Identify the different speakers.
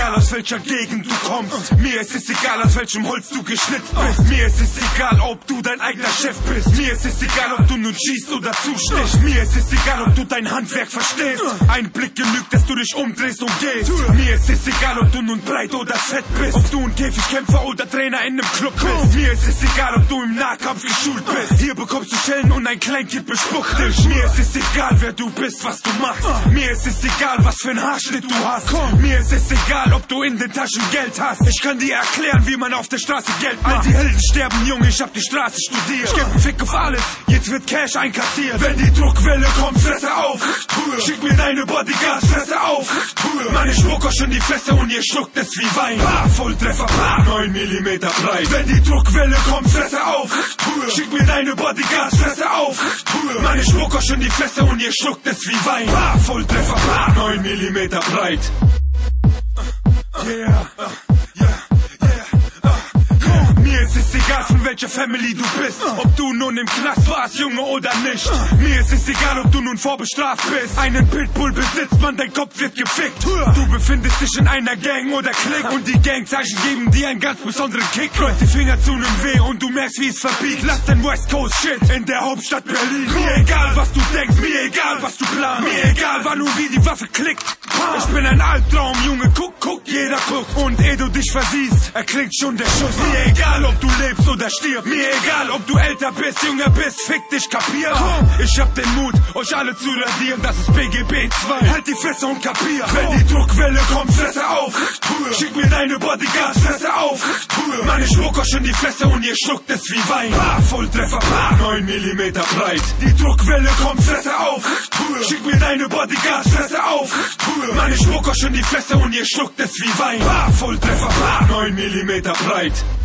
Speaker 1: egal, aus welcher Gegend du kommst. Mir ist es egal, aus welchem Holz du geschnitzt bist. Mir ist es egal, ob du dein eigener Chef bist. Mir ist es egal, ob du nun schießt oder zustichst. Mir ist es egal, ob du dein Handwerk verstehst. Ein Blick genügt, dass du dich umdrehst und gehst. Mir ist es egal, ob du nun breit oder fett bist. Ob du ein Käfigkämpfer oder Trainer in einem Club bist. Mir ist es egal, ob du im Nahkampf geschult bist. Hier bekommst du Schellen und ein Kleinkind bespuckt dich. Mir ist es egal, wer du bist, was du machst. Mir ist es egal, was für ein Haarschnitt du hast. Mir ist es egal, ob du in den Taschen Geld hast. Ich kann dir erklären, wie man auf der Straße Geld macht. All die Helden sterben, Junge, ich hab die Straße studiert. Ich geb einen Fick auf alles, jetzt wird Cash einkassiert. Wenn die Druckwelle kommt, Fresse auf. Schick mir deine Bodyguards, Fresse auf. Mann, ich spuck euch in die Fresse und ihr schluckt es wie Wein. Volltreffer, 9 mm breit. Wenn die Druckwelle kommt, Fresse auf. Schick mir deine Bodyguards, Fresse auf. Mann, ich spuck euch in die Fresse und ihr schluckt es wie Wein. Volltreffer, 9 mm breit. Yeah. Mir ist es egal, von welcher Family du bist. Ob du nun im Knast warst, Junge, oder nicht. Mir ist es egal, ob du nun vorbestraft bist. Einen Pitbull besitzt man, dein Kopf wird gefickt. Du befindest dich in einer Gang oder Klick. Und die Gangzeichen geben dir einen ganz besonderen Kick. Die Finger zu nem Weh und du merkst, wie es verbiegt. Lass dein West Coast Shit in der Hauptstadt Berlin. Mir egal, was du denkst, mir egal, was du planst. Mir egal, wann und wie die Waffe klickt. Ich bin ein Albtraum, Junge, guck, jeder guckt. Und ehe du dich versiehst, erklingt schon der Schuss. Mir egal, ob du lebst oder stirbst. Mir egal, ob du älter bist, jünger bist, fick dich, kapier. Ich hab den Mut, euch alle zu radieren, das ist BGB 2. Halt die Fresse und kapier. Wenn die Druckwelle kommt, Fresse auf. Schick mir deine Bodyguards, Fresse auf. Mann, ich spuck euch in die Fresse und ihr schluckt es wie Wein. Volltreffer, 9 mm breit. Die Druckwelle kommt, Fresse auf. Schick mir deine Bodyguards, Fresse auf. Mann, ich spuck euch in die Fresse und ihr schluckt es wie Wein. Volltreffer, 9 mm breit.